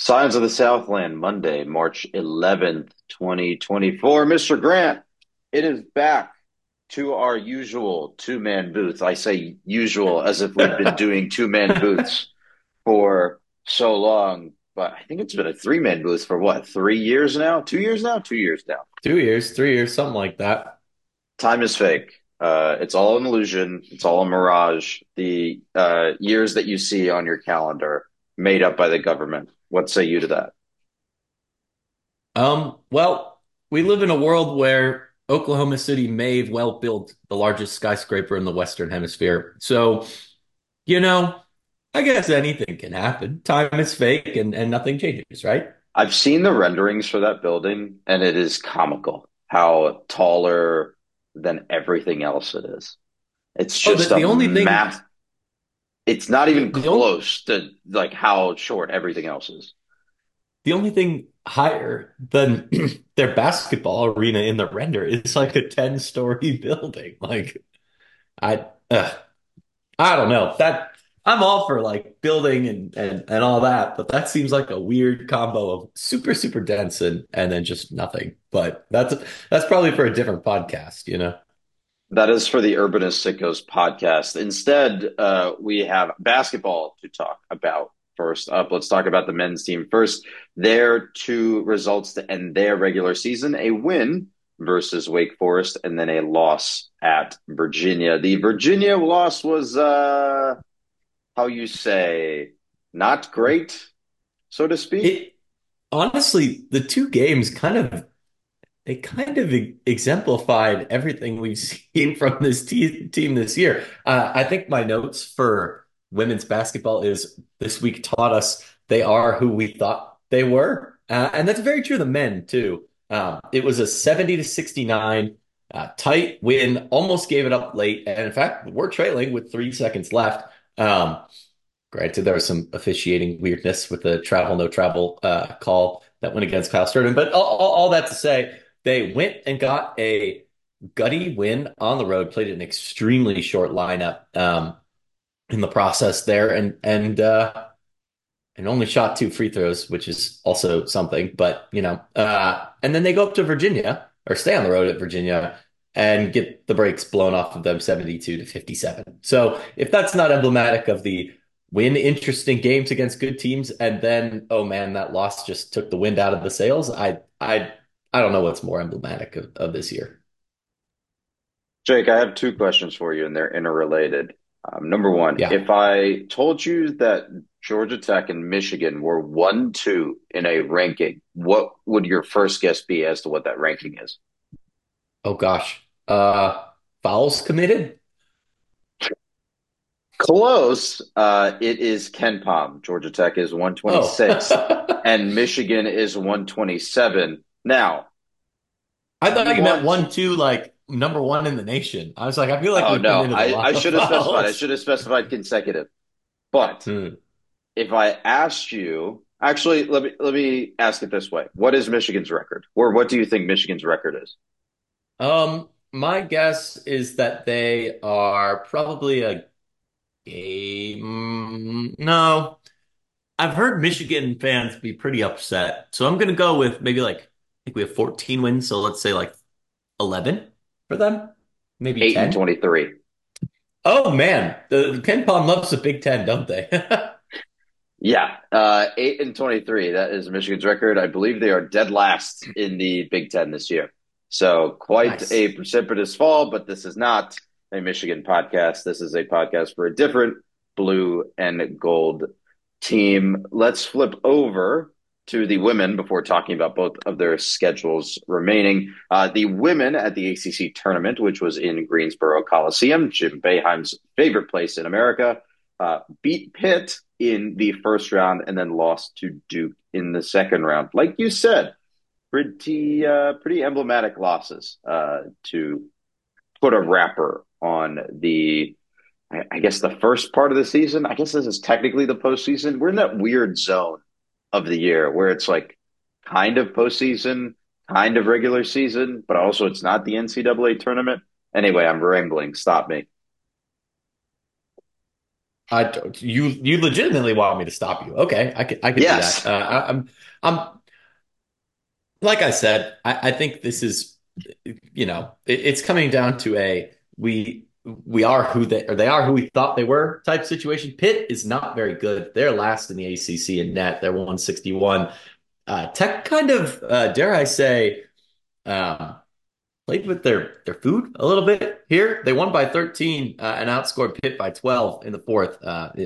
Signs of the Southland, Monday, March 11th, 2024. Mr. Grant, it is back to our usual two-man booth. I say usual as if we've been doing two-man booths for so long, but I think it's been a three-man booth for what, 3 years now? 2 years now? 2 years now. 2 years, 3 years, something like that. Time is fake. It's all an illusion. It's all a mirage. The years that you see on your calendar made up by the government. What say you to that? Well, we live in a world where Oklahoma City may have well built the largest skyscraper in the Western Hemisphere. So, you know, I guess anything can happen. Time is fake and nothing changes, right? I've seen the renderings for that building, and it is comical how taller than everything else it is. It's Oh, just the, a the only thing, mass. It's not the, even the only close to like how short everything else is. the only thing higher than their basketball arena in the render is like a 10-story building. Like I I don't know. That I'm all for like building and all that, but that seems like a weird combo of super, super dense and then just nothing. But that's probably for a different podcast, you know? That is for the Urbanist Sickos podcast. Instead, we have basketball to talk about. First up, let's talk about the men's team. First, their two results to end their regular season: a win versus Wake Forest, and then a loss at Virginia. The Virginia loss was, how you say, not great, so to speak. It honestly, the two games kind of exemplified everything we've seen from this team this year. I think my notes for women's basketball is this week taught us they are who we thought they were, and that's very true of the men too. It was a 70-69 tight win, almost gave it up late, and in fact, we're trailing with 3 seconds left. Um, Granted, there was some officiating weirdness with the travel, no travel call that went against Kyle Sturden. But all that to say, they went and got a gutty win on the road, played an extremely short lineup in the process there, and only shot two free throws, which is also something. But and then they go up to Virginia or stay on the road at Virginia and get the breaks blown off of them 72-57. So if that's not emblematic of the win interesting games against good teams, and then oh man, that loss just took the wind out of the sails. I don't know what's more emblematic of this year. Jake, I have two questions for you, and they're interrelated. Number one, Yeah. if I told you that Georgia Tech and Michigan were 1-2 in a ranking, what would your first guess be as to what that ranking is? Oh gosh. Fouls committed. Close. It is Ken Palm. Georgia Tech is Oh. 126 and Michigan is 127. Now, I you thought you meant want. 1-2, like number one in the nation. I was like, I feel like Oh, we no, committed a I lot of should have specified. I fouls. should have specified consecutive. But Hmm. if I asked you, actually, let me ask it this way: what is Michigan's record, or what do you think Michigan's record is? My guess is that they are probably a game. No, I've heard Michigan fans be pretty upset. So I'm gonna go with maybe like I think we have 14 wins, so let's say like 11 for them, maybe Eight and 10. 23. Oh man, the Ken Pom loves the Big Ten, don't they? Yeah, 8 and 23. That is Michigan's record. I believe they are dead last in the Big Ten this year. So quite a Nice. precipitous fall, but this is not a Michigan podcast. This is a podcast for a different blue and gold team. Let's flip over to the women before talking about both of their schedules remaining. The women at the ACC tournament, which was in Greensboro Coliseum, Jim Boeheim's favorite place in America, beat Pitt in the first round and then lost to Duke in the second round. Like you said, pretty emblematic losses to put a wrapper on the. I guess the first part of the season. I guess this is technically the postseason. We're in that weird zone of the year where it's like kind of postseason, kind of regular season, but also it's not the NCAA tournament. Anyway, I'm rambling. Stop me. You legitimately want me to stop you? Okay, I could do that. Yes. I'm like I said, I think this is, it's coming down to a we are who they are who we thought they were type situation. Pitt is not very good. They're last in the ACC in net. They're 161. Tech kind of, dare I say, um, played with their food a little bit here. They won by 13 and outscored Pitt by 12 in the fourth.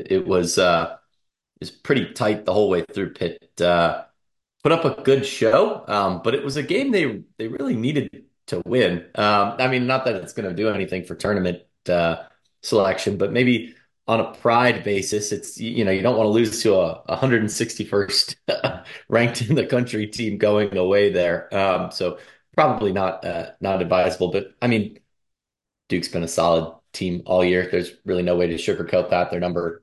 It was pretty tight the whole way through. Pitt put up a good show, but it was a game they really needed to win. I mean, not that it's going to do anything for tournament selection, but maybe on a pride basis, it's you don't want to lose to a 161st ranked in the country team going away there. So probably not advisable. But I mean, Duke's been a solid team all year. There's really no way to sugarcoat that. Their number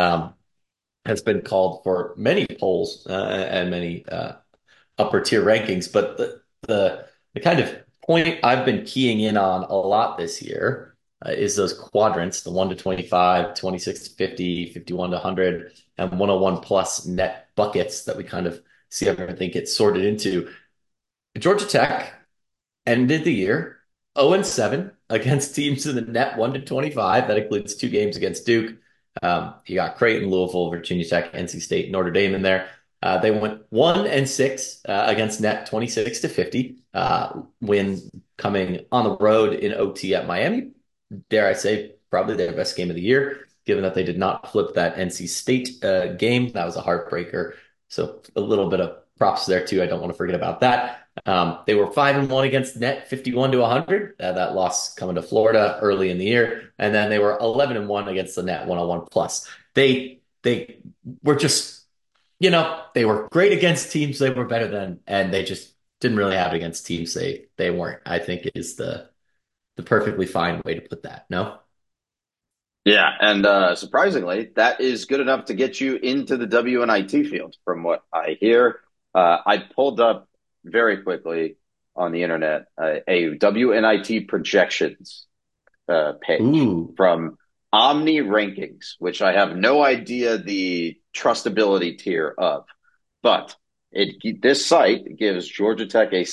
has been called for many polls and many upper tier rankings. But the kind of point I've been keying in on a lot this year is those quadrants, the 1 to 25, 26 to 50, 51 to 100, and 101 plus net buckets that we kind of see everything get sorted into. Georgia Tech ended the year 0-7 against teams in the net 1 to 25. That includes two games against Duke. You got Creighton, Louisville, Virginia Tech, NC State, Notre Dame in there. They went 1-6 against net 26 to 50, win coming on the road in OT at Miami. Dare I say, probably their best game of the year, given that they did not flip that NC State game. That was a heartbreaker. So a little bit of props there too. I don't want to forget about that. They were 5-1 against net, 51 to 100. That loss coming to Florida early in the year, and then they were 11-1 against the net, 101 plus. They were just, they were great against teams they were better than, and they just didn't really have it against teams they weren't. I think is the perfectly fine way to put that. No. Yeah, and surprisingly, that is good enough to get you into the WNIT field, from what I hear. I pulled up very quickly on the internet a WNIT projections page Ooh, from Omni Rankings, which I have no idea the trustability tier of, but this site gives Georgia Tech a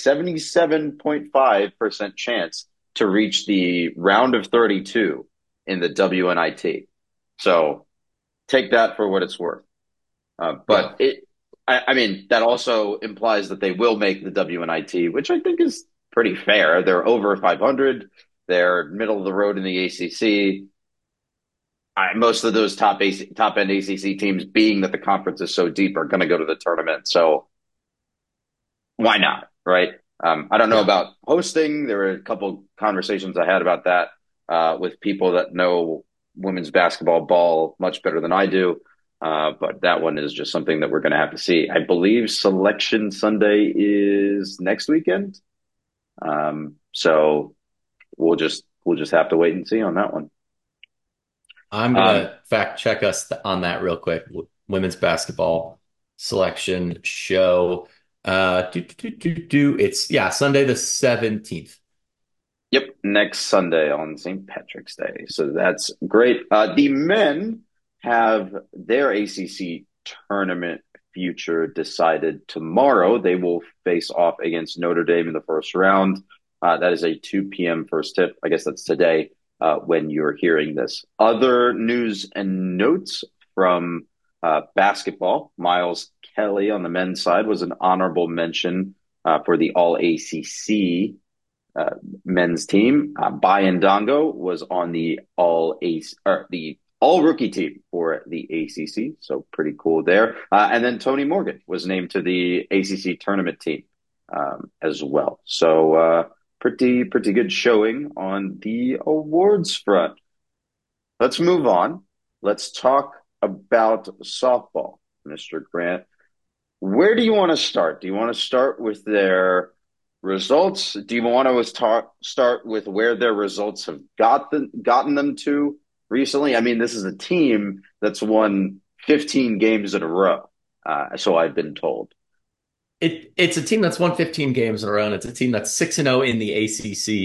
77.5% chance to reach the round of 32 in the WNIT. So take that for what it's worth. yeah. I mean, that also implies that they will make the WNIT, which I think is pretty fair. They're over 500. They're middle of the road in the ACC. Most of those top end ACC teams, being that the conference is so deep, are going to go to the tournament. So why not, right? I don't know Yeah. about hosting. There were a couple conversations I had about that with people that know women's basketball ball much better than I do. But that one is just something that we're going to have to see. I believe Selection Sunday is next weekend. So we'll just have to wait and see on that one. I'm Um, gonna fact check us on that real quick. Women's basketball selection show. It's yeah, Sunday the 17th. Yep, next Sunday on St. Patrick's Day. So that's great. The men have their ACC tournament future decided tomorrow. They will face off against Notre Dame in the first round. That is a 2 p.m. first tip. I guess that's today when you're hearing this. Other news and notes from basketball. Miles Kelly on the men's side was an honorable mention for the All ACC uh, men's team. Bayan Dongo was on the all rookie team for the ACC, so pretty cool there. And then Tony Morgan was named to the ACC tournament team as well. So pretty good showing on the awards front. Let's move on. Let's talk about softball, Mr. Grant. Where do you want to start? Do you want to start with their results? Do you want to start with where their results have gotten them to recently? I mean, this is a team that's won 15 games in a row, so I've been told. It's a team that's won 15 games in a row, and it's a team that's 6-0 in the ACC.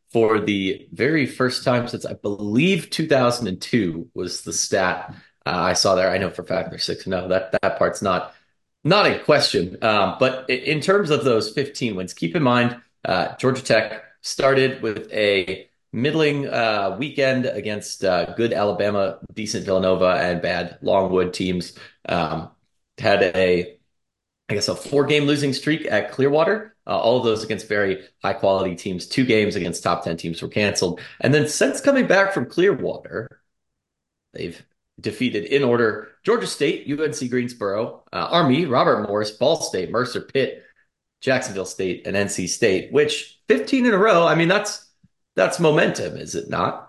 for the very first time since I believe 2002 was the stat I saw there. I know for a fact they're 6-0. That part's not in question. But in terms of those 15 wins, keep in mind Georgia Tech started with a middling weekend against good Alabama, decent Villanova, and bad Longwood teams. Had I guess, a 4-game losing streak at Clearwater. All of those against very high quality teams. 2 games against top 10 teams were canceled. And then since coming back from Clearwater, they've defeated in order Georgia State, UNC Greensboro, Army, Robert Morris, Ball State, Mercer, Pitt, Jacksonville State, and NC State, which 15 in a row. I mean, that's momentum, is it not?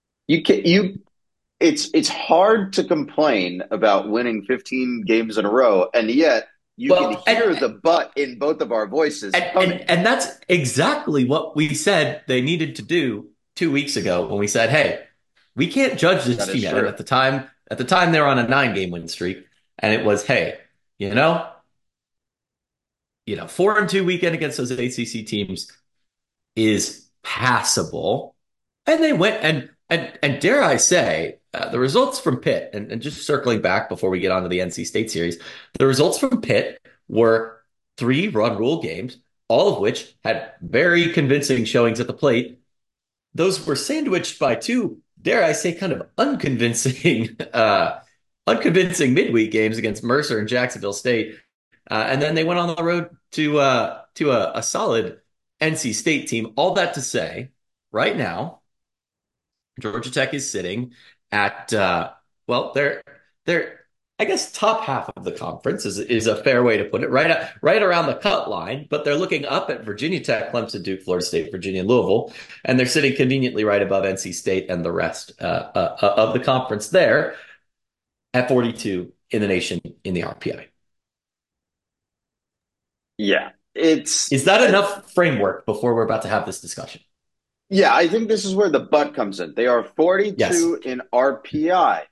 It's hard to complain about winning 15 games in a row, and yet you can Well, hear the but in both of our voices coming. and that's exactly what we said they needed to do 2 weeks ago when we said, "Hey, we can't judge this That is team yet." And true. at the time they were on a 9-game win streak, and it was, "Hey, you know, 4-2 weekend against those ACC teams is passable." And they went and dare I say, the results from Pitt, and just circling back before we get on to the NC State series, the results from Pitt were 3 run rule games, all of which had very convincing showings at the plate. Those were sandwiched by 2, dare I say, kind of unconvincing midweek games against Mercer and Jacksonville State. And then they went on the road to a solid NC State team. All that to say, right now, Georgia Tech is sitting at well, they're I guess top half of the conference is a fair way to put it, right around the cut line, but they're looking up at Virginia Tech, Clemson, Duke, Florida State, Virginia, and Louisville, and they're sitting conveniently right above NC State and the rest of the conference there at 42 in the nation in the RPI. Yeah, Is that enough framework before we're about to have this discussion? yeah. I think this is where the but comes in. They are Yes. 42 in RPI,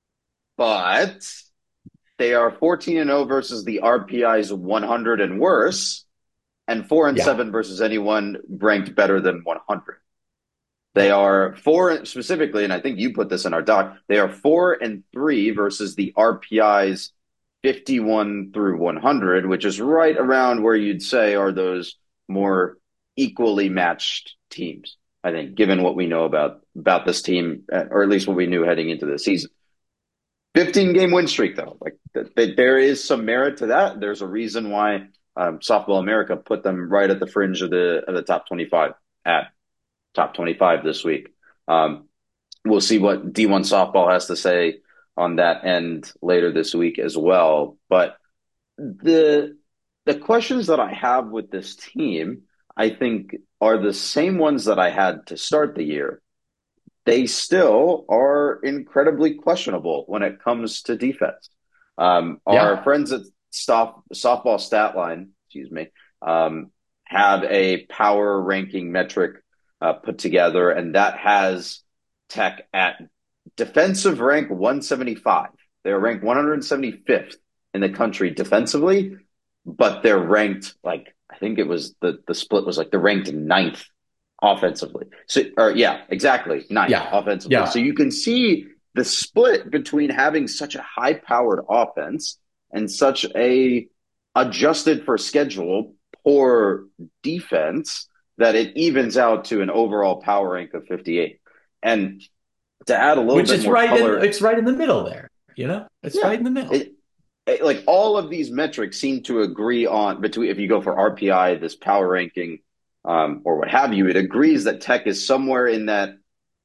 but they are 14 and 0 versus the RPI's 100 and worse, and 4 and Yeah. 7 versus anyone ranked better than 100. They are four specifically, and I think you put this in our doc. They are 4 and 3 versus the RPI's 51 through 100, which is right around where you'd say are those more equally matched teams. I think, given what we know about this team, or at least what we knew heading into the season. 15-game win streak, though, like there is some merit to that. There's a reason why Softball America put them right at the fringe of the top 25 at top 25 this week. We'll see what D1 softball has to say on that end later this week as well. But the the questions that I have with this team, I think, are the same ones that I had to start the year. They still are incredibly questionable when it comes to defense. Our Yeah. friends at Softball Statline, excuse me, have a power ranking metric put together, and that has Tech at defensive rank 175. They're ranked 175th in the country defensively, but they're ranked like I think it was the split was like they're ranked ninth offensively. So, or yeah, exactly ninth Yeah. offensively. So Yeah. you can see the split between having such a high powered offense and such a adjusted for schedule poor defense that it evens out to an overall power rank of 58. And to add a little Which bit is more right in color, it's right in the middle there, It's yeah, right in the middle. like all of these metrics seem to agree on between if you go for RPI, this power ranking, or what have you, it agrees that Tech is somewhere in that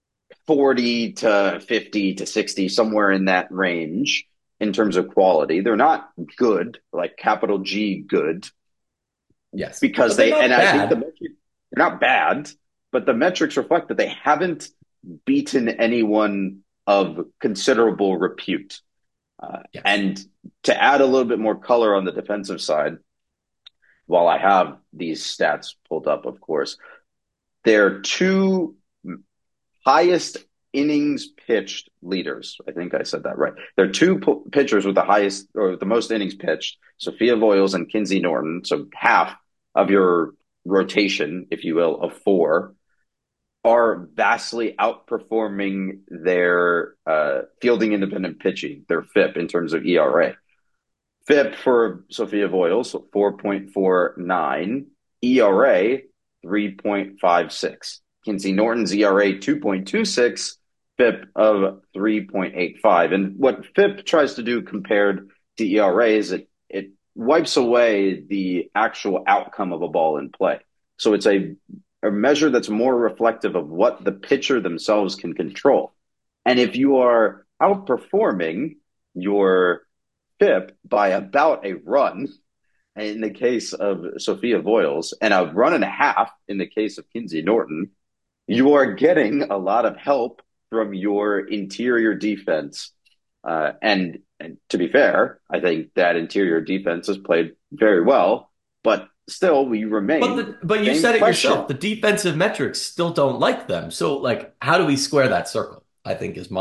40 to 50 to 60, somewhere in that range in terms of quality. They're not good, like capital G good, Yes. because But they're they, and not I think bad. they're not bad, but the metrics reflect that they haven't beaten anyone of considerable repute. Yes. And to add a little bit more color on the defensive side, while I have these stats pulled up, of course, their two highest innings pitched leaders. I think I said that right. They're two pitchers with the highest or the most innings pitched, Sophia Voiles and Kinsey Norton. So half of your rotation, if you will, of four. are vastly outperforming their fielding independent pitching, their FIP in terms of ERA. FIP for Sophia Voiles, 4.49, ERA 3.56. Kinsey Norton's ERA 2.26, FIP of 3.85. And what FIP tries to do compared to ERA is it wipes away the actual outcome of a ball in play. So it's a measure that's more reflective of what the pitcher themselves can control. And if you are outperforming your FIP by about a run in the case of Sophia Voiles and a run and a half in the case of Kinsey Norton, you are getting a lot of help from your interior defense. And to be fair, I think that interior defense has played very well, but still we remain But you same said it question. yourself. The defensive metrics still don't like them. So like, how do we square that circle? I think is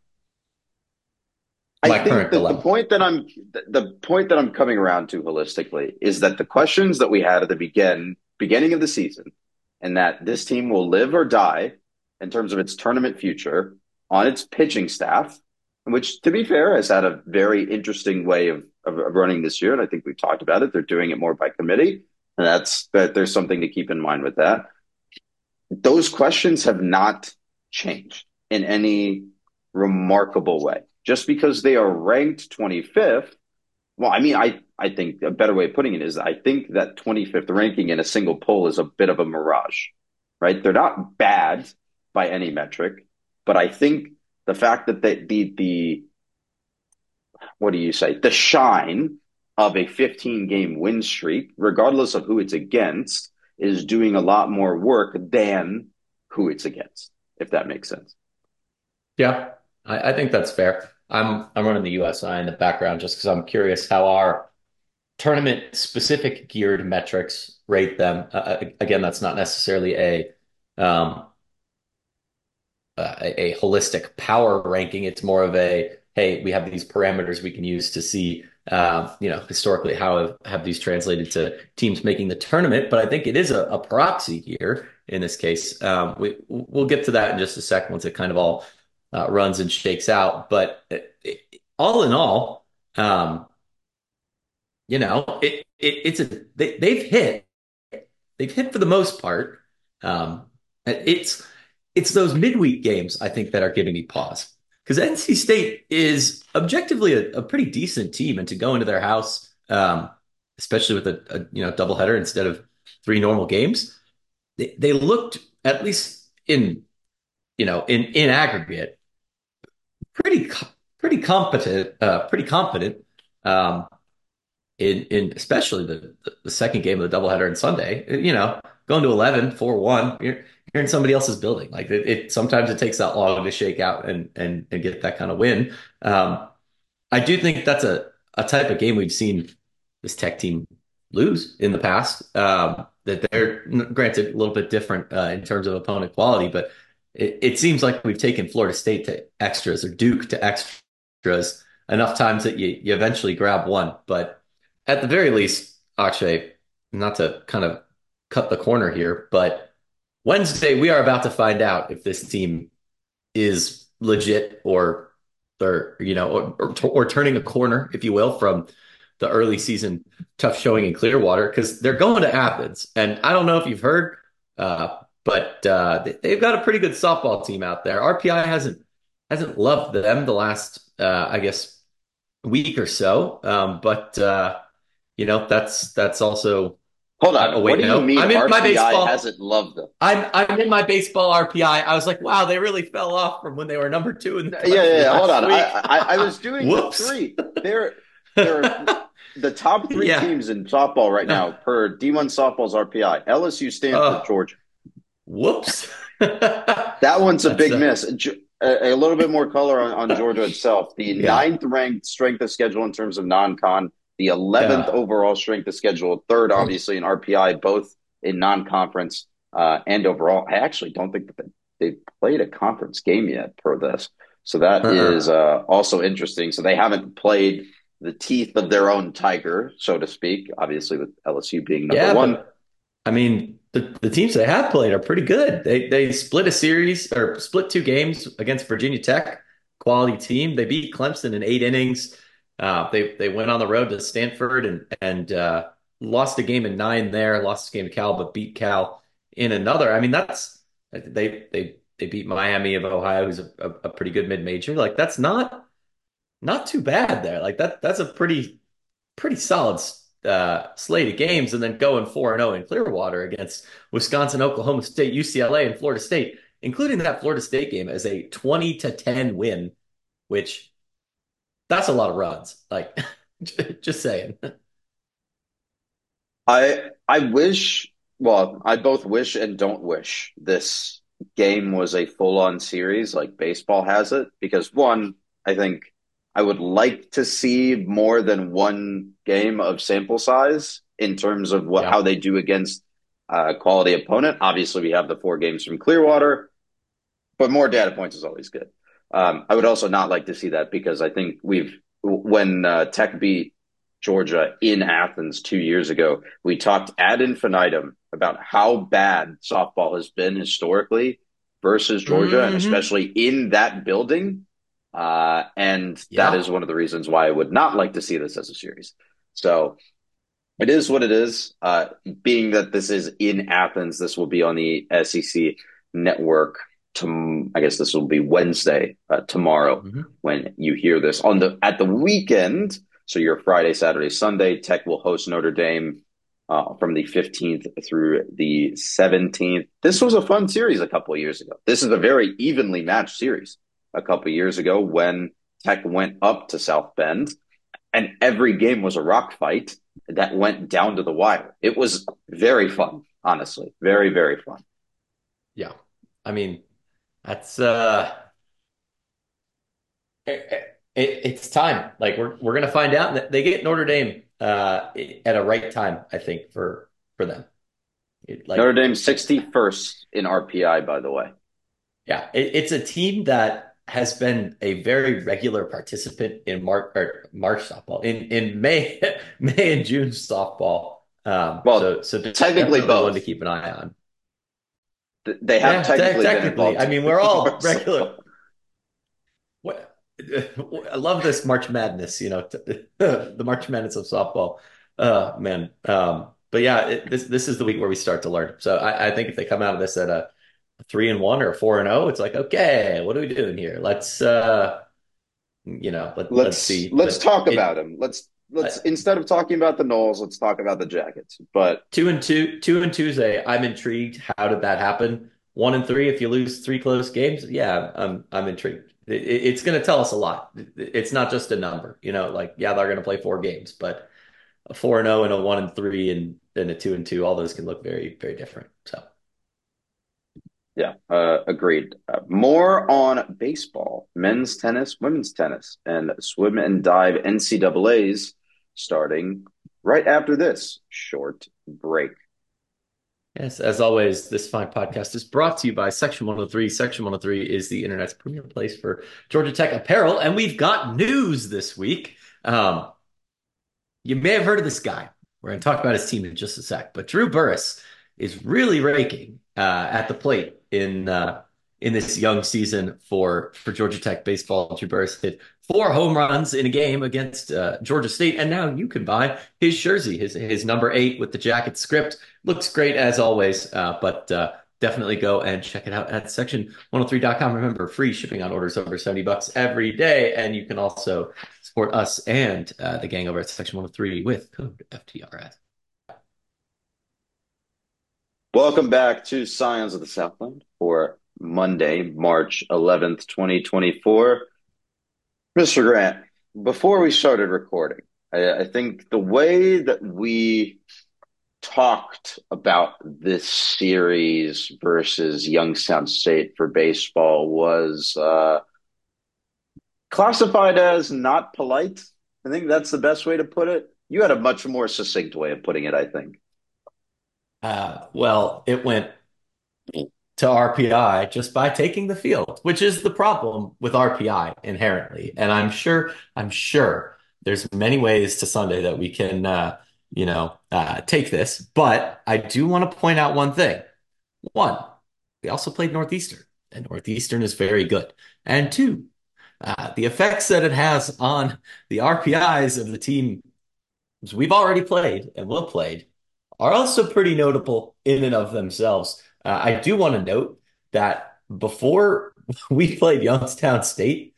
I my think current that dilemma. the point that I'm coming around to holistically is that the questions that we had at the beginning of the season, and that this team will live or die in terms of its tournament future on its pitching staff, which to be fair has had a very interesting way of running this year, and I think we've talked about it. They're doing it more by committee, and that there's something to keep in mind with that. Those questions have not changed in any remarkable way. Just because they are ranked 25th, well, I mean, I think a better way of putting it is I think that 25th ranking in a single poll is a bit of a mirage, right? They're not bad by any metric, but I think the fact that the what do you say, the shine of a 15 game win streak, regardless of who it's against, is doing a lot more work than who it's against, if that makes sense. Yeah, I think that's fair. I'm running the USI in the background just because I'm curious how our tournament specific geared metrics rate them. Again, that's not necessarily um, a holistic power ranking. It's more of a, hey, we have these parameters we can use to see, historically how have these translated to teams making the tournament. But I think it is a proxy here in this case. We'll get to that in just a second once it kind of all runs and shakes out. But all in all, it's they've hit for the most part. Um, it's those midweek games I think that are giving me pause because NC State is objectively a pretty decent team, and to go into their house, especially with a doubleheader instead of three normal games, they looked at least in aggregate pretty pretty competent, pretty confident. Um, in especially the second game of the doubleheader on Sunday, going to 11, 4-1, you're in somebody else's building. Like sometimes it takes that long to shake out and get that kind of win. I do think that's a type of game we've seen this Tech team lose in the past. That they're granted a little bit different in terms of opponent quality, but it seems like we've taken Florida State to extras or Duke to extras enough times that you eventually grab one. But at the very least, Akshay, not to kind of cut the corner here, but Wednesday we are about to find out if this team is legit or turning a corner, if you will, from the early season tough showing in Clearwater because they're going to Athens, and I don't know if you've heard, but they've got a pretty good softball team out there. RPI hasn't loved them the last, I guess, week or so, but that's also. Hold Oh, on. What wait, do you no, mean I'm in my RPI baseball. hasn't loved them? I'm in my baseball RPI. I was like, wow, they really fell off from when they were number two in the Yeah, yeah, country yeah. Hold last on. week. I was doing the Whoops. three. They're the top three Yeah. teams in softball right now per D1 softball's RPI. LSU, Stanford, Uh, Georgia. whoops. That one's a That's big miss. A little bit more color on Georgia itself. The yeah. ninth ranked strength of schedule in terms of non-con, the 11th Yeah. overall strength of schedule, third obviously in RPI, both in non-conference and overall. I actually don't think that they've played a conference game yet per this. So that is Uh-uh. also interesting. So they haven't played the teeth of their own tiger, so to speak, obviously with LSU being number Yeah, one. but I mean, the teams they have played are pretty good. They split a series or split two games against Virginia Tech, quality team. They beat Clemson in 8 innings. They went on the road to Stanford and lost a game in nine there. Lost a game to Cal, but beat Cal in another. I mean, that's they beat Miami of Ohio, who's a pretty good mid major. Like that's not too bad there. Like that's a pretty solid slate of games, and then going 4-0 in Clearwater against Wisconsin, Oklahoma State, UCLA, and Florida State, including that Florida State game as a 20-10 win, which that's a lot of runs. Like, just saying. I wish, well, I both wish and don't wish this game was a full-on series like baseball has it, because one, I think I would like to see more than one game of sample size in terms of what Yeah. how they do against a quality opponent. Obviously, we have the 4 games from Clearwater, but more data points is always good. I would also not like to see that because I think when Tech beat Georgia in Athens 2 years ago, we talked ad infinitum about how bad softball has been historically versus Georgia, and Hmm. especially in that building. And that is Yeah. one of the reasons why I would not like to see this as a series. So it is what it is. Being that this is in Athens, this will be on the SEC network. I guess this will be Wednesday, tomorrow, Hmm. when you hear this on the at the weekend. So your Friday, Saturday, Sunday. Tech will host Notre Dame from the 15th through the 17th. This was a fun series a couple of years ago. This is a very evenly matched series. A couple of years ago, when Tech went up to South Bend, and every game was a rock fight that went down to the wire. It was very fun, honestly. Very, very fun. Yeah. I mean, that's it's time. Like we're gonna find out. And they get Notre Dame at a right time, I think, for them. Notre Like Dame 61st in RPI, by the way. yeah, it's a team that has been a very regular participant in March softball, in May May and June softball. Well, So technically definitely one to both. keep an eye on. They have Yeah, technically been technically, involved I mean, in we're all Marcel. regular. What I love this March Madness, the March Madness of softball. Man. But yeah, this is the week where we start to learn. So I think if they come out of this at a 3-1 or a 4-0, it's like, okay, what are we doing here? Let's see. Let's But talk about it him. Let's uh, instead of talking about the Knowles, let's talk about the Jackets. But 2-2 Tuesday. I'm intrigued. How did that happen? 1-3. If you lose three close games, yeah, I'm intrigued. It's going to tell us a lot. It's not just a number, like yeah, they're going to play 4 games, but a 4-0 and a 1-3 and a 2-2, all those can look very, very different. So yeah, agreed. More on baseball, men's tennis, women's tennis, and swim and dive NCAA's starting right after this short break. yes, as always, this fine podcast is brought to you by Section 103. Section 103 is the internet's premier place for Georgia Tech apparel, and we've got news this week. Um, You may have heard of this guy. We're going to talk about his team in just a sec, but Drew Burress is really raking at the plate in this young season for Georgia Tech baseball. Drew Burress hit 4 home runs in a game against Georgia State, and now you can buy his jersey, his number 8 with the jacket script. Looks great as always, but definitely go and check it out at section103.com. Remember, free shipping on orders over $70 every day, and you can also support us and the gang over at Section 103 with code FTRS. Welcome back to Scions of the Southland for Monday, March 11th, 2024. Mr. Grant, before we started recording, I think the way that we talked about this series versus Youngstown State for baseball was classified as not polite. I think that's the best way to put it. You had a much more succinct way of putting it, I think. Well, it went to RPI just by taking the field, which is the problem with RPI inherently. And I'm sure there's many ways to Sunday that we can take this, but I do want to point out one thing. One, we also played Northeastern, and Northeastern is very good. And two, the effects that it has on the RPIs of the teams we've already played and will played are also pretty notable in and of themselves. I do want to note that before we played Youngstown State,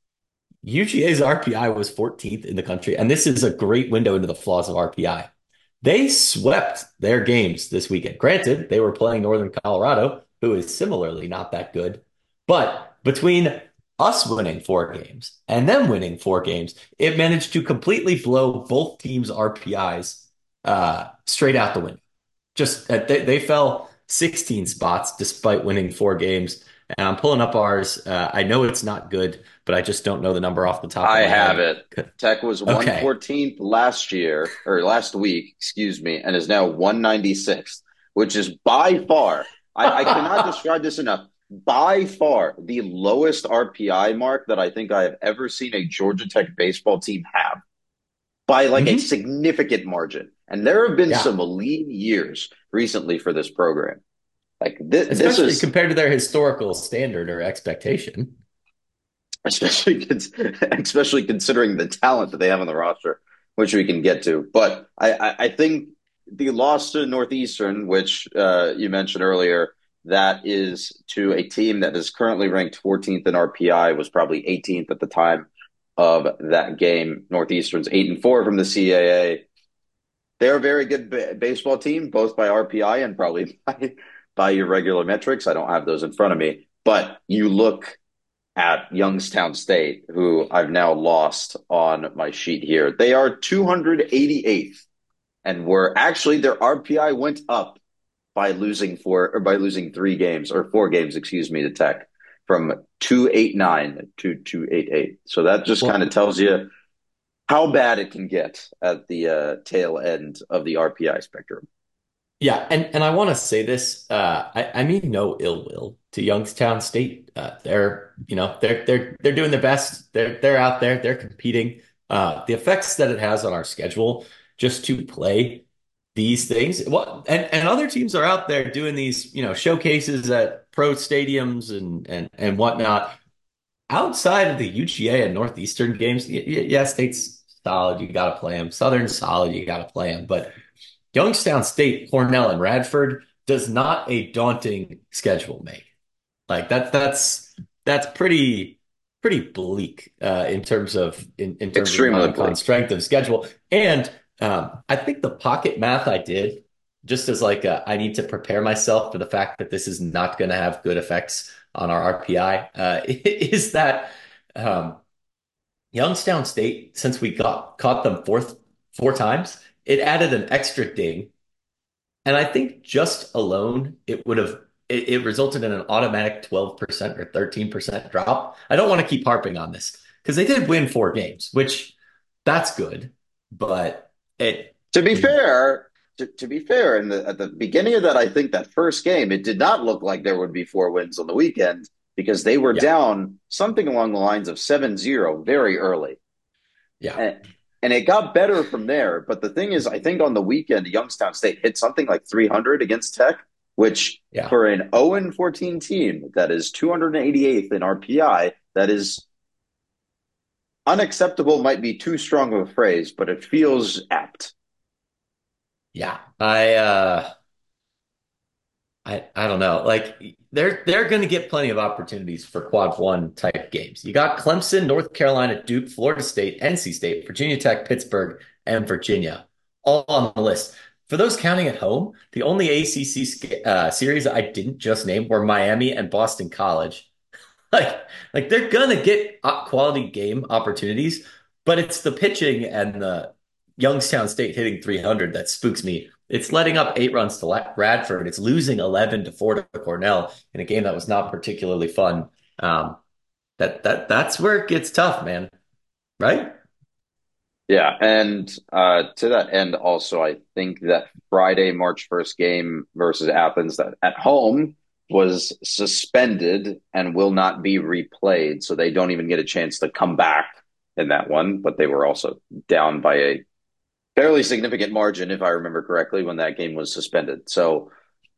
UGA's RPI was 14th in the country, and this is a great window into the flaws of RPI. They swept their games this weekend. Granted, they were playing Northern Colorado, who is similarly not that good. But between us winning 4 games and them winning 4 games, it managed to completely blow both teams' RPIs straight out the window. Just they fell 16 spots despite winning 4 games. And I'm pulling up ours. I know it's not good, but I just don't know the number off the top of I my have head. it. Tech was Okay. 114th last year, or last week, excuse me, and is now 196th, which is by far, I cannot describe this enough, by far the lowest RPI mark that I think I have ever seen a Georgia Tech baseball team have by like a Hmm. significant margin. And there have been Yeah. some lean years recently for this program. Like this Especially is compared to their historical standard or expectation. especially especially considering the talent that they have on the roster, which we can get to. But I think the loss to Northeastern, which you mentioned earlier, that is to a team that is currently ranked 14th in RPI, was probably 18th at the time of that game. Northeastern's 8-4 from the CAA. They're a very good baseball team, both by RPI and probably by your regular metrics. I don't have those in front of me, but you look at Youngstown State, who I've now lost on my sheet here. They are 288th, and were actually their RPI went up by losing 3 games, or 4 games, excuse me, to Tech, from 289 to 288. So that just kind of Well, tells you how bad it can get at the tail end of the RPI spectrum. yeah, and I want to say this. I mean no ill will to Youngstown State. They're doing their best. They're out there. They're competing. The effects that it has on our schedule just to play these things. Well, and other teams are out there doing these showcases at pro stadiums and whatnot. Outside of the UGA and Northeastern games, yeah, State's solid. You got to play them. Southern's solid. You got to play them. But Youngstown State, Cornell, and Radford does not a daunting schedule make. Like that's pretty bleak in terms of Extremely non-con bleak. strength of schedule. And I think the pocket math I did, just as like I need to prepare myself for the fact that this is not going to have good effects on our RPI, is that um, Youngstown State, since we got caught them 4 times, it added an extra ding, and I think just alone, it resulted in an automatic 12% or 13% drop. I don't want to keep harping on this because they did win 4 games, which that's good, but it, To be fair, to be fair, at the beginning of that, I think that first game, it did not look like there would be 4 wins on the weekend because they were yeah, down something along the lines of 7-0 very early. yeah, And, and it got better from there. But the thing is, I think on the weekend, Youngstown State hit something like 300 against Tech, which yeah, for an 0-14 team that is 288th in RPI, that is unacceptable, might be too strong of a phrase, but it feels apt. yeah. I don't know. Like they're going to get plenty of opportunities for quad one type games. You got Clemson, North Carolina, Duke, Florida State, NC State, Virginia Tech, Pittsburgh, and Virginia, all on the list. For those counting at home, the only ACC series I didn't just name were Miami and Boston College. Like, like they're gonna get quality game opportunities, but it's the pitching and the Youngstown State hitting 300 that spooks me. It's letting up 8 runs to Radford. It's losing 11-4 to Cornell in a game that was not particularly fun. Um, that's where it gets tough, man. Right? Yeah, and to that end, also, I think that Friday, March 1st game versus Athens, that at home was suspended and will not be replayed, so they don't even get a chance to come back in that one. But they were also down by a fairly significant margin, if I remember correctly, when that game was suspended. So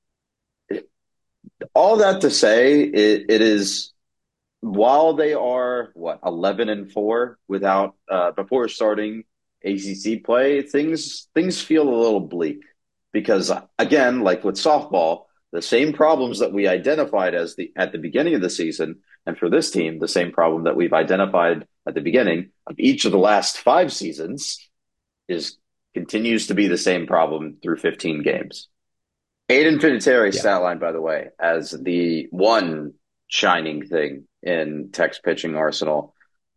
all that to say, it is while they are what 11-4 without before starting ACC play, things feel a little bleak because again, like with softball, the same problems that we identified as the at the beginning of the season, and for this team, the same problem that we've identified at the beginning of each of the last 5 seasons is continues to be the same problem through 15 games. Aiden Vinatieri's Yeah. stat line, by the way, as the one shining thing in Tech's pitching arsenal,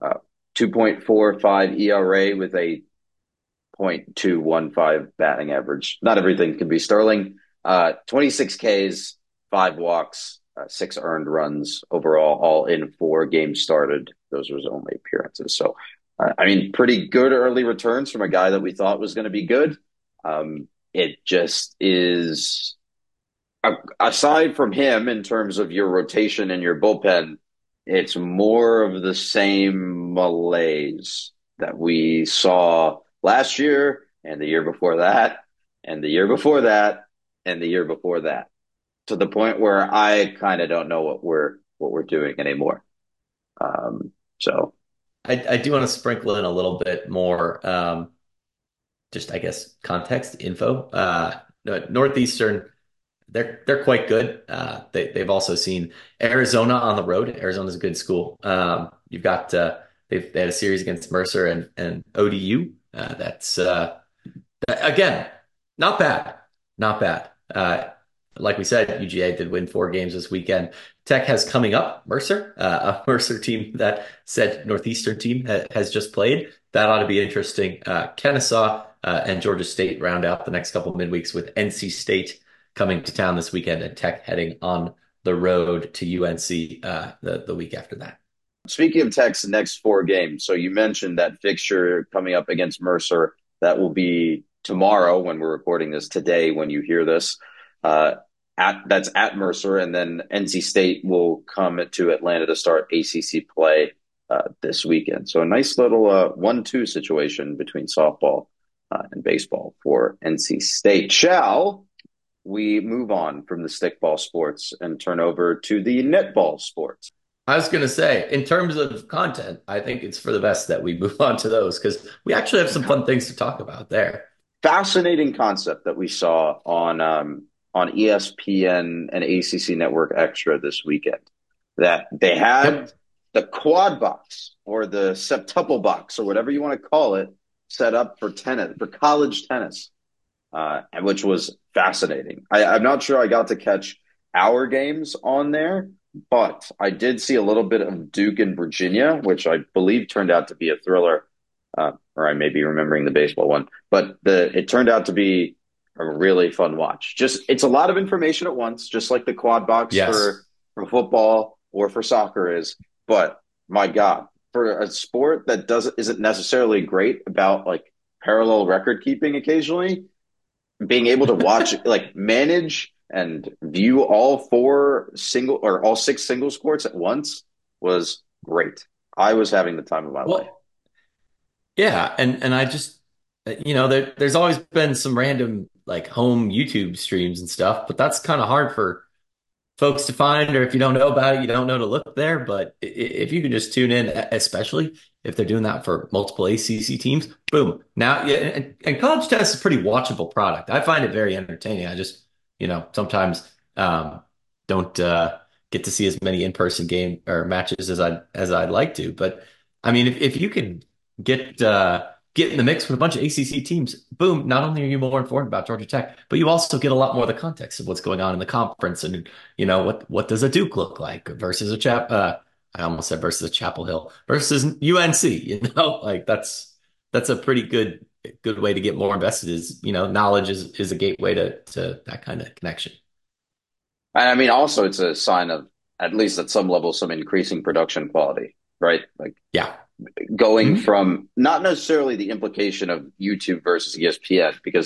2.45 ERA with a 0.215 batting average. Not everything can be sterling. 26 Ks, 5 walks, 6 earned runs overall, all in 4 games started. Those were his only appearances. So, I mean, pretty good early returns from a guy that we thought was going to be good. It just is aside from him, in terms of your rotation and your bullpen, it's more of the same malaise that we saw last year and the year before that and the year before that and the year before that to the point where I kind of don't know what we're doing anymore. So I do want to sprinkle in a little bit more, just I guess context info. Northeastern, they're quite good. They've also seen Arizona on the road. Arizona's a good school. You've got they had a series against Mercer and ODU. That's again not bad, not bad. Like we said, UGA did win 4 games this weekend. Tech has coming up Mercer, a Mercer team that said Northeastern team has just played. That ought to be interesting. Kennesaw and Georgia State round out the next couple of midweeks with NC State coming to town this weekend and Tech heading on the road to UNC the week after that. speaking of Tech's next 4 games, so you mentioned that fixture coming up against Mercer. That will be tomorrow when we're recording this. Today, when you hear this, uh, that's at Mercer, and then NC State will come to Atlanta to start ACC play this weekend. So a nice little 1-2 situation between softball and baseball for NC State. Shall we move on from the stickball sports and turn over to the netball sports? I was going to say, in terms of content, I think it's for the best that we move on to those because we actually have some fun things to talk about there. Fascinating concept that we saw on ESPN and ACC Network Extra this weekend. That they had Yep. the quad box or the septuple box or whatever you want to call it set up for tennis for college tennis, and which was fascinating. I'm not sure I got to catch our games on there, but I did see a little bit of Duke and Virginia, which I believe turned out to be a thriller. Or I may be remembering the baseball one, but the it turned out to be a really fun watch. Just it's a lot of information at once, just like the quad box Yes. for football or for soccer is. But my God, for a sport that doesn't isn't necessarily great about like parallel record keeping occasionally, being able to watch like manage and view all 6 singles courts at once was great. I was having the time of my life. Well, yeah, and I just there's always been some random like home YouTube streams and stuff, but that's kind of hard for folks to find, or if you don't know about it, you don't know to look there. But if you can just tune in, especially if they're doing that for multiple ACC teams, boom. Now, yeah, and college tennis is a pretty watchable product. I find it very entertaining. I just, sometimes don't get to see as many in-person game or matches as I'd like to. But I mean, if you can get in the mix with a bunch of ACC teams, boom, not only are you more informed about Georgia Tech, but you also get a lot more of the context of what's going on in the conference and what does a Duke look like versus a I almost said versus a Chapel Hill versus UNC, like that's a pretty good way to get more invested is, knowledge is a gateway to that kind of connection. And I mean, also, it's a sign of, at least at some level, some increasing production quality, right? Like Yeah. going Mhm. from not necessarily the implication of YouTube versus ESPN, because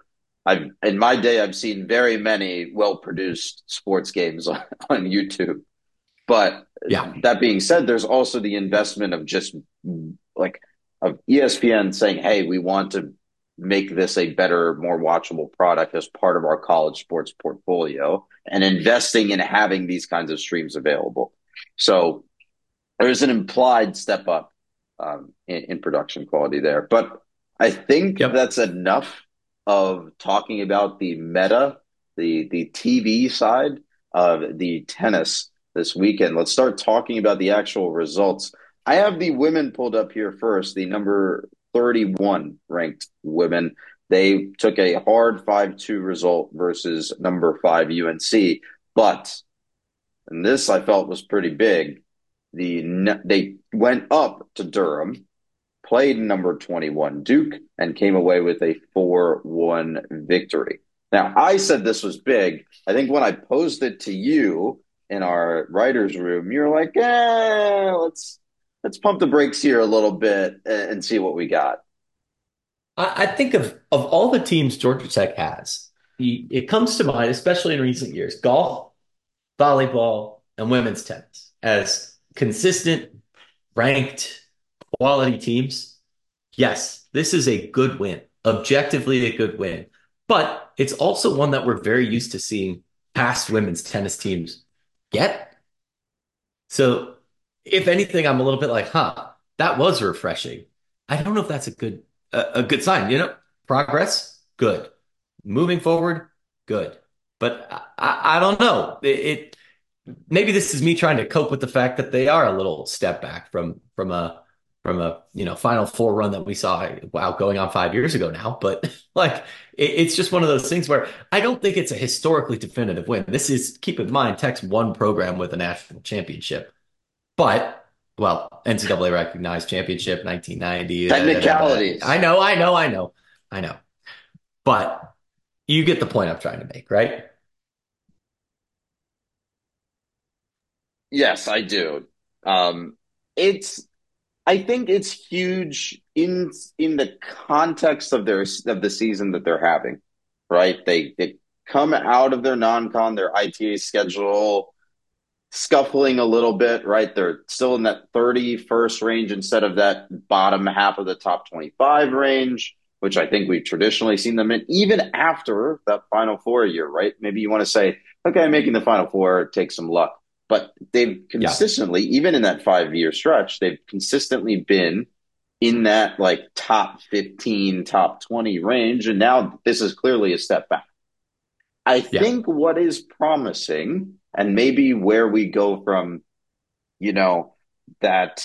in my day, I've seen very many well produced sports games on YouTube. But Yeah. that being said, there's also the investment of just like of ESPN saying, hey, we want to make this a better, more watchable product as part of our college sports portfolio and investing in having these kinds of streams available. So there's an implied step up in production quality there. But I think Yep. that's enough of talking about the meta, the TV side of the tennis this weekend. Let's start talking about the actual results. I have the women pulled up here first, the number 31 ranked women. They took a hard 5-2 result versus number 5 UNC. But, and this I felt was pretty big, they went up to Durham, played number 21 Duke, and came away with a 4-1 victory. Now, I said this was big. I think when I posed it to you in our writers' room, you're like, let's pump the brakes here a little bit and see what we got. I think of all the teams Georgia Tech has, it comes to mind, especially in recent years, golf, volleyball, and women's tennis as consistent, ranked, quality teams. Yes, this is a good win, objectively a good win. But it's also one that we're very used to seeing past women's tennis teams get. So, if anything, I'm a little bit like, huh, that was refreshing. I don't know if that's a good sign. Progress, good. Moving forward, good. But I don't know. Maybe this is me trying to cope with the fact that they are a little step back from a Final Four run that we saw, wow, going on 5 years ago now. But like it's just one of those things where I don't think it's a historically definitive win. This is, keep in mind, Tech's one program with a national championship, but well, NCAA recognized championship 1990. Technicalities. I know. But you get the point I'm trying to make, right? Yes, I do. Um, it's I think it's huge in the context of the season that they're having, right? They come out of their non-con, their ITA schedule, scuffling a little bit, right? They're still in that 31st range instead of that bottom half of the top 25 range, which I think we've traditionally seen them in, even after that Final Four year, right? Maybe you want to say, okay, making the Final Four takes some luck. But they've Yeah. consistently, even in that 5 year stretch, they've consistently been in that like top 15, top 20 range. And now this is clearly a step back. I Yeah. think what is promising, and maybe where we go from, you know, that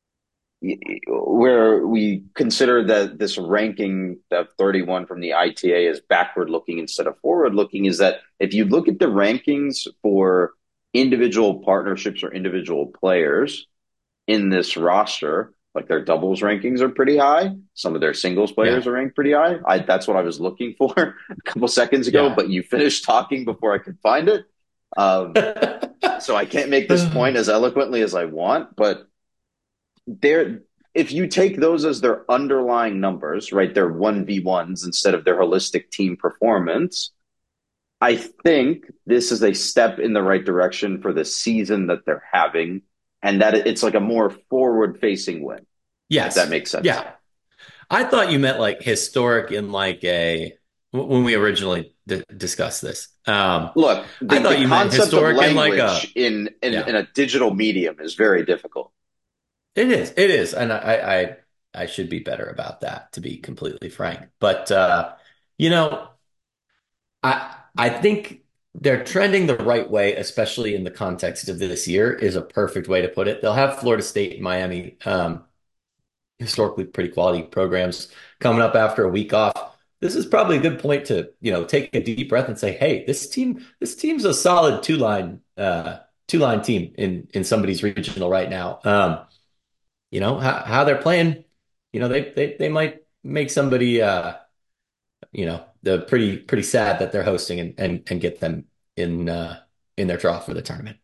where we consider that this ranking of 31 from the ITA is backward looking instead of forward looking, is that if you look at the rankings for individual partnerships or individual players in this roster, like their doubles rankings are pretty high. Some of their singles players Yeah. are ranked pretty high. That's what I was looking for a couple seconds ago, Yeah. but you finished talking before I could find it. So I can't make this point as eloquently as I want, but they're if you take those as their underlying numbers, right? They're 1v1s instead of their holistic team performance. I think this is a step in the right direction for the season that they're having, and that it's like a more forward facing win, if that Yes. makes sense. Yeah. I thought you meant like historic in like when we originally discussed this. Look, I the thought you meant concept of historic in like language yeah, in a digital medium is very difficult. it is. And I should be better about that, to be completely frank. But, you know, I think they're trending the right way, especially in the context of this year, is a perfect way to put it. They'll have Florida State and Miami, historically pretty quality programs coming up after a week off. This is probably a good point to, take a deep breath and say, hey, this team's a solid two line team in somebody's regional right now. How they're playing, they might make somebody, the pretty sad that they're hosting and get them in their draw for the tournament.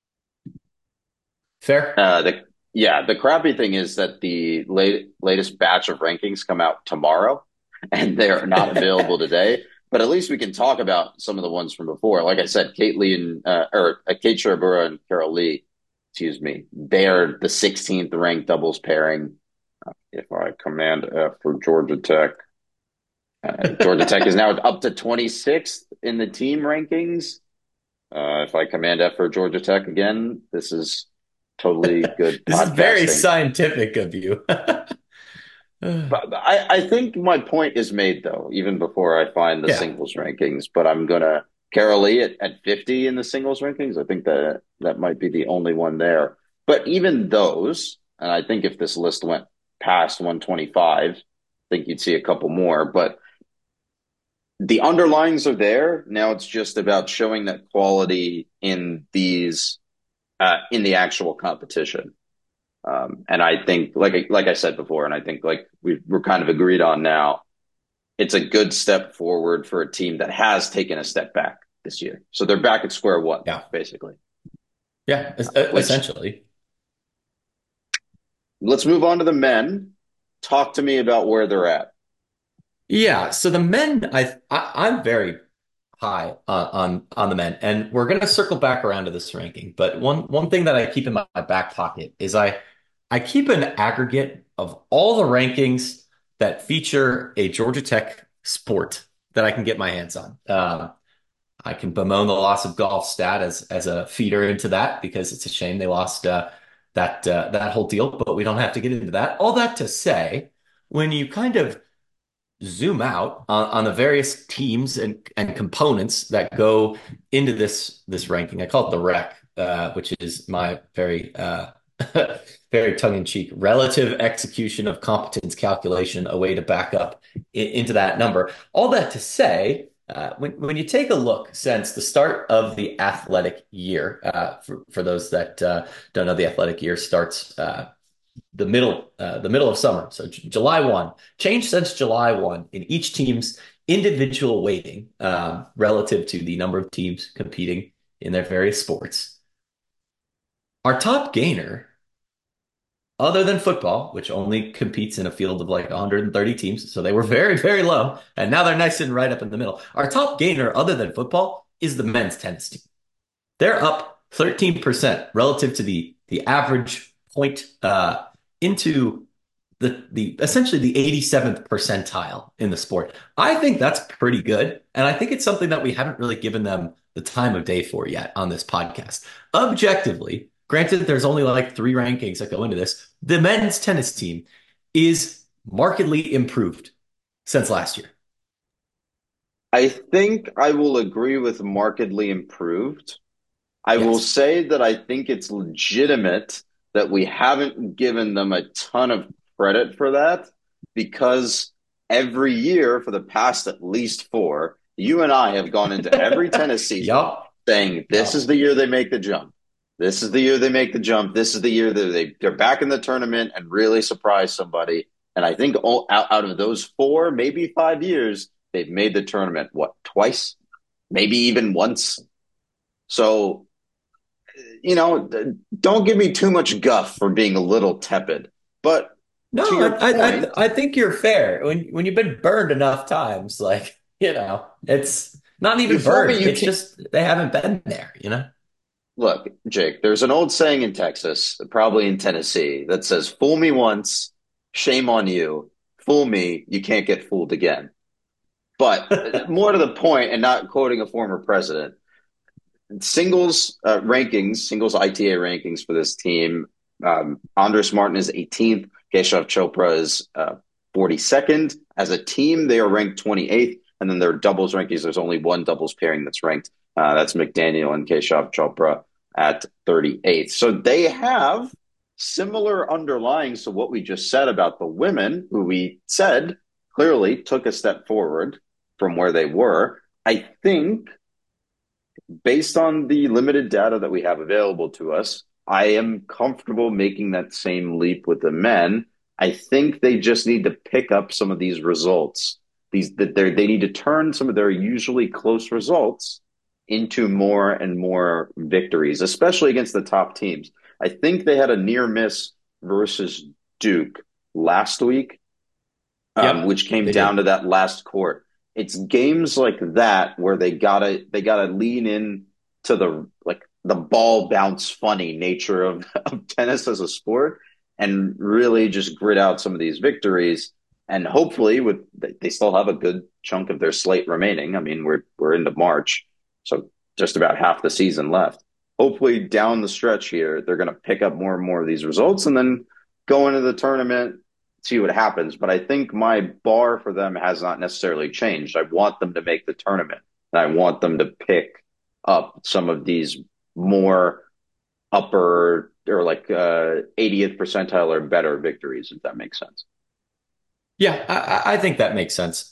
Fair? The Yeah, the crappy thing is that the latest batch of rankings come out tomorrow, and they're not available today. But at least we can talk about some of the ones from before. Like I said, Kate Lee Kate Sherabura and Carol Lee, excuse me, they're the 16th ranked doubles pairing. If I command F for Georgia Tech, Georgia Tech is now up to 26th in the team rankings. If I command F for Georgia Tech again, this is totally good This is very podcasting. scientific of you. But I think my point is made though, even before I find the Yeah. singles rankings. But I'm gonna Carol Lee at 50 in the singles rankings. I think that might be the only one there. But even those, and I think if this list went past 125, I think you'd see a couple more. But the underlyings are there. Now it's just about showing that quality in these in the actual competition. And I think, like I said before, and I think like we're kind of agreed on now, it's a good step forward for a team that has taken a step back this year. So they're back at square one, Yeah. basically. Yeah. Which Essentially. let's move on to the men. Talk to me about where they're at. Yeah. So the men, I'm very high on the men, and we're gonna circle back around to this ranking. But one thing that I keep in my back pocket is I keep an aggregate of all the rankings that feature a Georgia Tech sport that I can get my hands on. I can bemoan the loss of golf stat as a feeder into that because it's a shame they lost that whole deal, but we don't have to get into that. All that to say, when you kind of zoom out on the various teams and components that go into this ranking, I call it the rec, which is my very very tongue-in-cheek relative execution of competence calculation, a way to back up into that number. All that to say, when you take a look since the start of the athletic year, for those that don't know, the athletic year starts the middle of summer. So July 1, change since July 1 in each team's individual weighting relative to the number of teams competing in their various sports. Our top gainer, other than football, which only competes in a field of like 130 teams, so they were very, very low, and now they're nice and right up in the middle. Our top gainer, other than football, is the men's tennis team. They're up 13% relative to the average point into the essentially the 87th percentile in the sport. I think that's pretty good. And I think it's something that we haven't really given them the time of day for yet on this podcast. Objectively, granted, there's only like three rankings that go into this. The men's tennis team is markedly improved since last year. I think I will agree with markedly improved. I will Yes. say that I think it's legitimate that we haven't given them a ton of credit for that because every year for the past at least four, you and I have gone into every tennis season Yup. saying this is Yup. the year they make the jump. This is the year they make the jump. This is the year that they're back in the tournament and really surprise somebody. And I think out of those four, maybe 5 years, they've made the tournament, what, twice? Maybe even once. So don't give me too much guff for being a little tepid. But to No, your point, I think you're fair. When you've been burned enough times, like, it's not you even fool burned. me. You It's can't just they haven't been there. look, Jake. There's an old saying in Texas, probably in Tennessee, that says, "Fool me once, shame on you. Fool me, you can't get fooled again." But more to the point, and not quoting a former president, singles rankings, singles ITA rankings for this team. Andres Martin is 18th. Keshav Chopra is 42nd. As a team, they are ranked 28th. And then their doubles rankings, there's only one doubles pairing that's ranked. That's McDaniel and Keshav Chopra at 38th. So they have similar underlyings to what we just said about the women, who we said clearly took a step forward from where they were. I think based on the limited data that we have available to us, I am comfortable making that same leap with the men. I think they just need to pick up some of these results. They need to turn some of their usually close results into more and more victories, especially against the top teams. I think they had a near miss versus Duke last week, Yep, which came they down did. to that last court. It's games like that where they gotta lean in to the ball bounce funny nature of tennis as a sport and really just grit out some of these victories. and hopefully with they still have a good chunk of their slate remaining. I mean, we're into March, so just about half the season left. Hopefully down the stretch here, they're going to pick up more and more of these results and then go into the tournament, see what happens. But I think my bar for them has not necessarily changed. I want them to make the tournament, and I want them to pick up some of these more upper or like 80th percentile or better victories, if that makes sense. Yeah, I think that makes sense.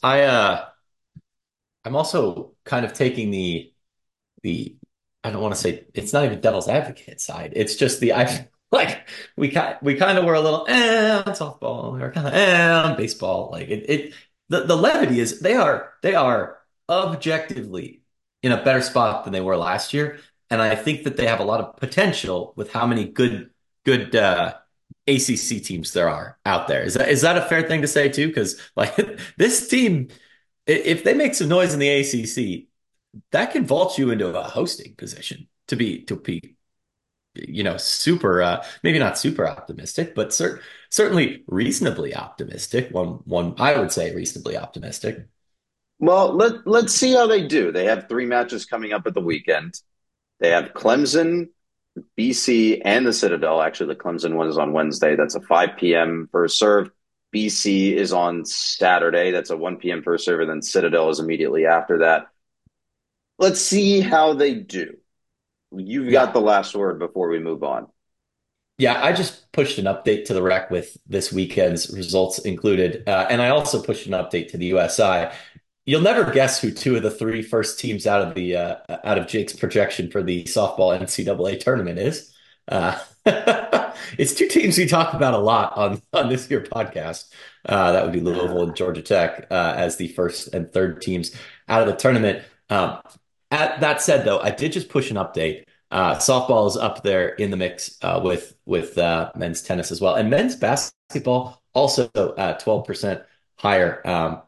I'm also kind of taking the I don't want to say it's not even devil's advocate side. It's just the I like we kind of were a little on softball or kind of on baseball. Like the levity is they are objectively in a better spot than they were last year, and I think that they have a lot of potential with how many good ACC teams there are out there. Is that a fair thing to say too? Because like this team, if they make some noise in the ACC, that can vault you into a hosting position to be super maybe not super optimistic, but certainly reasonably optimistic. One I would say reasonably optimistic. Well, let's see how they do. They have three matches coming up at the weekend. They have Clemson, BC, and the Citadel. Actually, the Clemson one is on Wednesday. That's a 5 p.m. first serve. BC is on Saturday. That's a 1 p.m. first serve, and then Citadel is immediately after that. Let's see how they do. You've got Yeah. the last word before we move on. Yeah, I just pushed an update to the rec with this weekend's results included, and I also pushed an update to the USI. You'll never guess who two of the three first teams out of Jake's projection for the softball NCAA tournament is. Uh, it's two teams we talk about a lot on this here podcast. That would be Louisville and Georgia Tech as the first and third teams out of the tournament. That said, though, I did just push an update. Softball is up there in the mix with men's tennis as well, and men's basketball also 12% higher.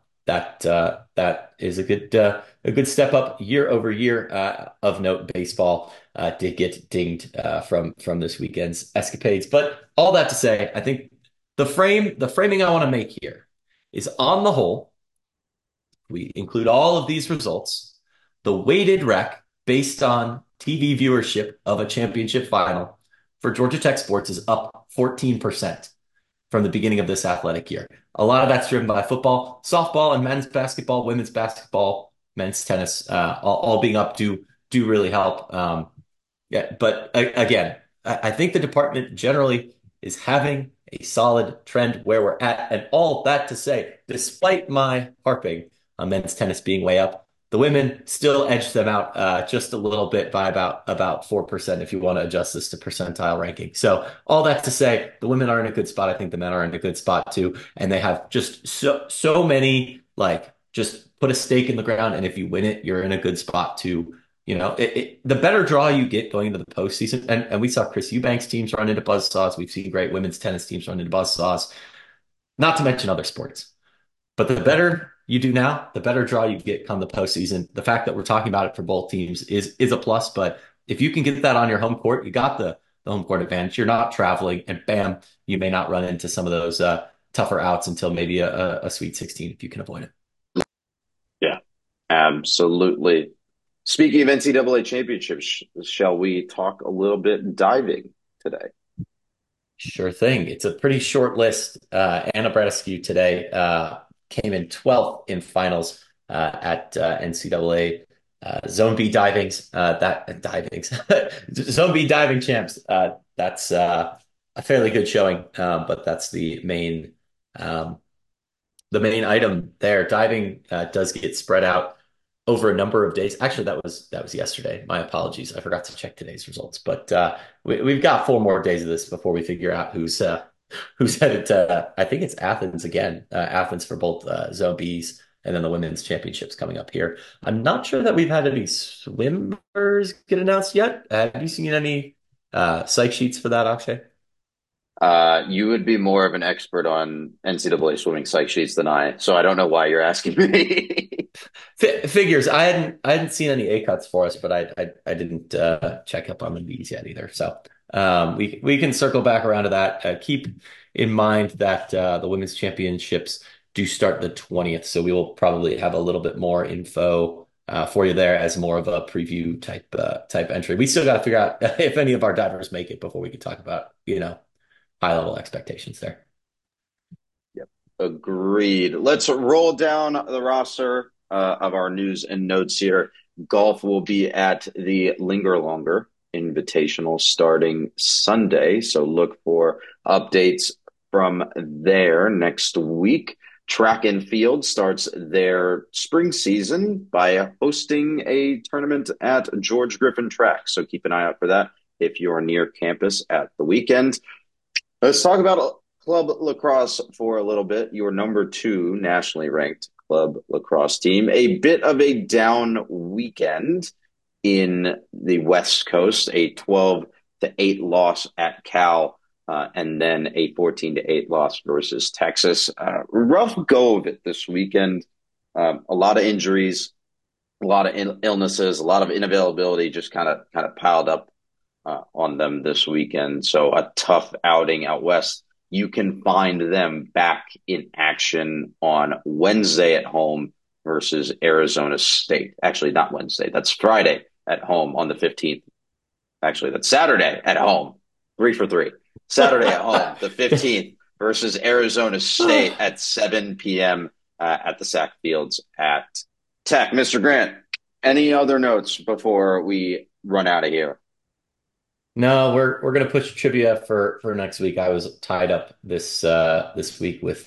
That is a good step up year over year. Of note, baseball did get dinged from this weekend's escapades. But all that to say, I think the framing I want to make here is on the whole, we include all of these results, the weighted rec based on TV viewership of a championship final for Georgia Tech sports is up 14% from the beginning of this athletic year. A lot of that's driven by football, softball, and men's basketball, women's basketball, men's tennis, all being up do really help. Yeah, but again, I think the department generally is having a solid trend where we're at, and all that to say, despite my harping on men's tennis being way up, the women still edged them out just a little bit by about 4% if you want to adjust this to percentile ranking. So all that to say, the women are in a good spot. I think the men are in a good spot too, and they have just so many like just put a stake in the ground, and if you win it, you're in a good spot to the better draw you get going into the postseason, and we saw Chris Eubanks teams run into buzzsaws. We've seen great women's tennis teams run into buzzsaws, not to mention other sports. But the better you do now, the better draw you get come the postseason. The fact that we're talking about it for both teams is a plus. But if you can get that on your home court, you got the home court advantage. You're not traveling, and bam, you may not run into some of those tougher outs until maybe a Sweet 16 if you can avoid it. Yeah, absolutely. Speaking of NCAA championships, shall we talk a little bit diving today? Sure thing. It's a pretty short list. Anna Bradescu today came in 12th in finals at NCAA Zone B divings. That divings Zone B diving champs. That's a fairly good showing, but that's the main item there. Diving does get spread out over a number of days. Actually, that was yesterday. My apologies. I forgot to check today's results. But we've got 4 more days of this before we figure out who's headed to. I think it's Athens again. Athens for both Zone Bs and then the women's championships coming up here. I'm not sure that we've had any swimmers get announced yet. Have you seen any psych sheets for that, Akshay? You would be more of an expert on NCAA swimming psych sheets than I, so I don't know why you're asking me. Figures. I hadn't seen any A cuts for us, but I didn't check up on the Bs yet either. So we can circle back around to that. Keep in mind that the women's championships do start the 20th. So we will probably have a little bit more info for you there as more of a preview type entry. We still got to figure out if any of our divers make it before we can talk about, high level expectations there. Yep. Agreed. Let's roll down the roster of our news and notes here. Golf will be at the Linger Longer Invitational starting Sunday. So look for updates from there next week. Track and Field starts their spring season by hosting a tournament at George Griffin Track. So keep an eye out for that if you're near campus at the weekend. Let's talk about club lacrosse for a little bit. Your number two nationally ranked club lacrosse team. A bit of a down weekend in the West Coast, a 12-8 loss at Cal, and then a 14-8 loss versus Texas. Rough go of it this weekend. A lot of injuries, a lot of illnesses, a lot of inavailability just kind of piled up on them this weekend. So a tough outing out west. You can find them back in action on Wednesday at home versus Arizona State. Actually, not Wednesday. That's Friday at home on the 15th. Actually, that's Saturday at home. 3 for 3. Saturday at home, the 15th versus Arizona State at 7 p.m. At the Sack Fields at Tech. Mr. Grant, any other notes before we run out of here? No, we're gonna push trivia for next week. I was tied up this week with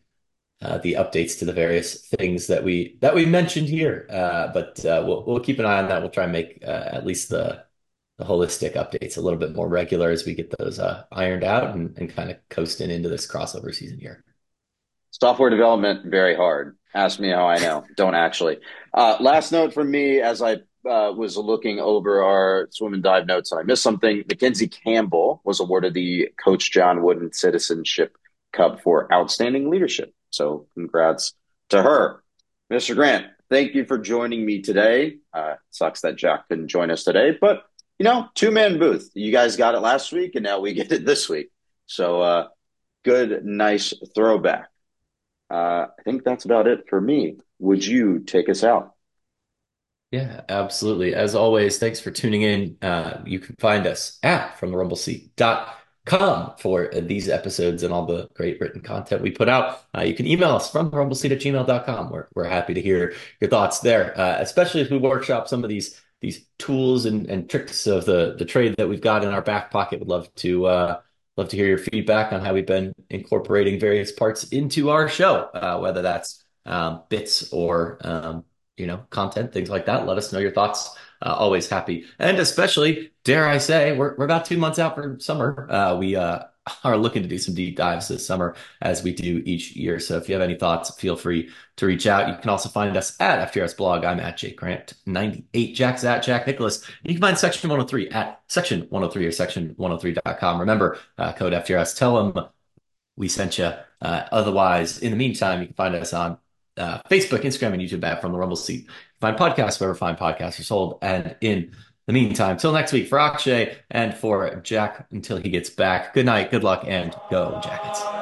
the updates to the various things that we mentioned here. But we'll keep an eye on that. We'll try and make at least the holistic updates a little bit more regular as we get those ironed out and kind of coasting into this crossover season here. Software development, very hard. Ask me how I know. Don't actually. Last note from me as I was looking over our swim and dive notes and I missed something. Mackenzie Campbell was awarded the Coach John Wooden Citizenship Cup for outstanding leadership. So congrats to her. Mr. Grant, thank you for joining me today. Sucks that Jack couldn't join us today, but two-man booth. You guys got it last week and now we get it this week. So good, nice throwback. I think that's about it for me. Would you take us out? Yeah, absolutely. As always, thanks for tuning in. You can find us at fromtherumbleseat.com for these episodes and all the great written content we put out. You can email us from therumbleseat@gmail.com. We're happy to hear your thoughts there, especially as we workshop some of these tools and tricks of the trade that we've got in our back pocket. Would love to hear your feedback on how we've been incorporating various parts into our show, whether that's bits or content, things like that. Let us know your thoughts. Always happy, and especially, dare I say, we're about 2 months out from summer. We are looking to do some deep dives this summer as we do each year. So if you have any thoughts, feel free to reach out. You can also find us at FTRS Blog. I'm at Jake Grant 98. Jack's at Jack Nicholas. You can find Section 103 at Section 103 or Section103.com. Remember, code FTRS. Tell them we sent you. Otherwise, in the meantime, you can find us on Facebook, Instagram, and YouTube at From the Rumble Seat. Find podcasts wherever fine podcasts are sold. And in the meantime, till next week, for Akshay and for Jack until he gets back, good night, good luck, and go Jackets.